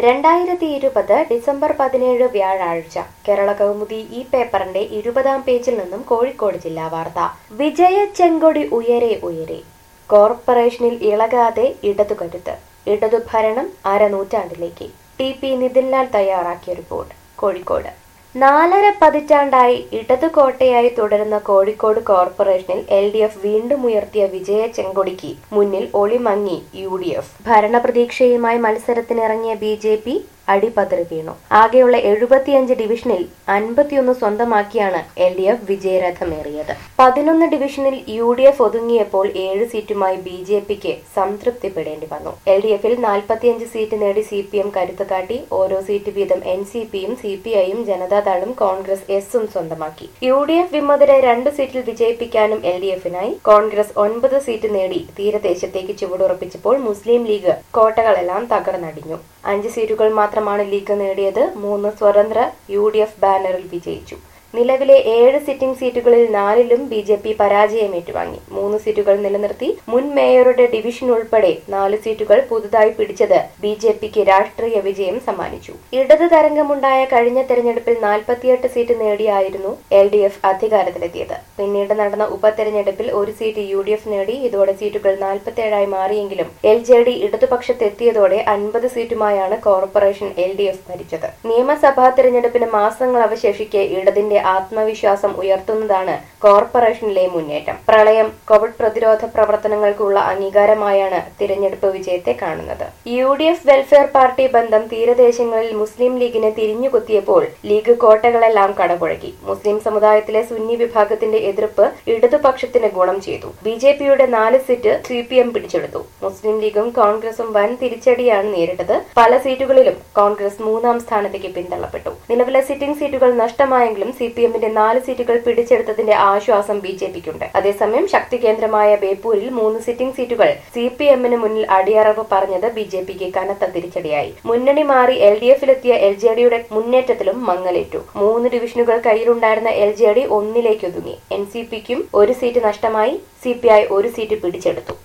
2020 December 17 വ്യാഴാഴ്ച കേരള കൗമുദി ഈ പേപ്പറിന്റെ 20-ാം പേജിൽ നിന്നും കോഴിക്കോട് ജില്ലാ വാർത്ത. വിജയ ചെങ്കൊടി ഉയരെ ഉയരെ, കോർപ്പറേഷനിൽ ഇളകാതെ ഇടതുകരുത്ത്, ഇടതു ഭരണം അരനൂറ്റാണ്ടിലേക്ക്. ടി.പി. നിതിൻലാൽ തയ്യാറാക്കിയ റിപ്പോർട്ട്. കോഴിക്കോട്. 4.5 പതിറ്റാണ്ടായി ഇടതുകോട്ടയായി തുടരുന്ന കോഴിക്കോട് കോർപ്പറേഷനിൽ LDF വീണ്ടും ഉയർത്തിയ വിജയ ചെങ്കൊടിക്ക് മുന്നിൽ ഒളിമങ്ങി UDF. ഭരണപ്രതീക്ഷയുമായി മത്സരത്തിനിറങ്ങിയ BJP അടിപതറി വീണു. ആകെയുള്ള 75 ഡിവിഷനിൽ 51 സ്വന്തമാക്കിയാണ് LDF വിജയരഥമേറിയത്. 11 ഡിവിഷനിൽ UDF ഒതുങ്ങിയപ്പോൾ 7 സീറ്റുമായി BJPക്ക് സംതൃപ്തിപ്പെടേണ്ടി വന്നു. LDFൽ 45 സീറ്റ് നേടി CPM കരുത്ത് കാട്ടി. ഓരോ സീറ്റ് വീതം NCPയും CPIയും ജനതാദളും കോൺഗ്രസ് എസും സ്വന്തമാക്കി. UDF വിമതരെ 2 സീറ്റിൽ വിജയിപ്പിക്കാനും LDFനായി. കോൺഗ്രസ് 9 സീറ്റ് നേടി തീരദേശത്തേക്ക് ചുവടുറപ്പിച്ചപ്പോൾ മുസ്ലിം ലീഗ് കോട്ടകളെല്ലാം തകർന്നടിഞ്ഞു. 5 സീറ്റുകൾ മാത്രമാണ് ലീഗ് നേടിയത്. 3 സ്വതന്ത്ര UDF ബാനറിൽ വിജയിച്ചു. നിലവിലെ 7 സിറ്റിംഗ് സീറ്റുകളിൽ 4ലും BJP പരാജയം ഏറ്റുവാങ്ങി. 3 സീറ്റുകൾ നിലനിർത്തി. മുൻ മേയറുടെ ഡിവിഷൻ ഉൾപ്പെടെ 4 സീറ്റുകൾ പുതുതായി പിടിച്ചത് BJPക്ക് രാഷ്ട്രീയ വിജയം സമ്മാനിച്ചു. ഇടത് തരംഗമുണ്ടായ കഴിഞ്ഞ തെരഞ്ഞെടുപ്പിൽ 48 സീറ്റ് നേടിയായിരുന്നു LDF അധികാരത്തിലെത്തിയത്. പിന്നീട് നടന്ന ഉപതെരഞ്ഞെടുപ്പിൽ 1 സീറ്റ് UDF നേടി. ഇതോടെ സീറ്റുകൾ 47ആയി മാറിയെങ്കിലും LJD ഇടതുപക്ഷത്തെത്തിയതോടെ 50 സീറ്റുമായാണ് കോർപ്പറേഷൻ LDF ഭരിച്ചത്. നിയമസഭാ തെരഞ്ഞെടുപ്പിന് മാസങ്ങൾ അവശേഷിക്കെ ഇടതിന്റെ ആത്മവിശ്വാസം ഉയർത്തുന്നതാണ് കോർപ്പറേഷനിലെ മുന്നേറ്റം. പ്രളയം, കോവിഡ് പ്രതിരോധ പ്രവർത്തനങ്ങൾക്കുള്ള അംഗീകാരമായാണ് തിരഞ്ഞെടുപ്പ് വിജയത്തെ കാണുന്നത്. UDF വെൽഫെയർ പാർട്ടി ബന്ധം തീരദേശങ്ങളിൽ മുസ്ലിം ലീഗിനെ തിരിഞ്ഞുകുത്തിയപ്പോൾ ലീഗ് കോട്ടകളെല്ലാം കടപുഴകി. മുസ്ലിം സമുദായത്തിലെ സുന്നി വിഭാഗത്തിന്റെ എതിർപ്പ് ഇടതുപക്ഷത്തിന് ഗുണം ചെയ്തു. BJPയുടെ 4 സീറ്റ് CPM പിടിച്ചെടുത്തു. മുസ്ലിം ലീഗും കോൺഗ്രസും വൻ തിരിച്ചടിയാണ് നേരിട്ടത്. പല സീറ്റുകളിലും കോൺഗ്രസ് 3-ാം സ്ഥാനത്തേക്ക് പിന്തള്ളപ്പെട്ടു. നിലവിലെ സിറ്റിംഗ് സീറ്റുകൾ നഷ്ടമായെങ്കിലും CPMന്റെ 4 സീറ്റുകൾ പിടിച്ചെടുത്തതിന്റെ ആശ്വാസം BJPക്കുണ്ട്. അതേസമയം ശക്തി കേന്ദ്രമായ ബേപ്പൂരിൽ 3 സിറ്റിംഗ് സീറ്റുകൾ CPMന് മുന്നിൽ അടിയറവ് പറഞ്ഞത് BJPക്ക് കനത്ത തിരിച്ചടിയായി. മുന്നണി മാറി LDFലെത്തിയ LJDയുടെ മുന്നേറ്റത്തിലും മങ്ങലേറ്റു. 3 ഡിവിഷനുകൾ കയ്യിലുണ്ടായിരുന്ന LJD 1ലേക്ക് ഒതുങ്ങി. NCPക്കും 1 സീറ്റ് നഷ്ടമായി. CPI 1 സീറ്റ് പിടിച്ചെടുത്തു.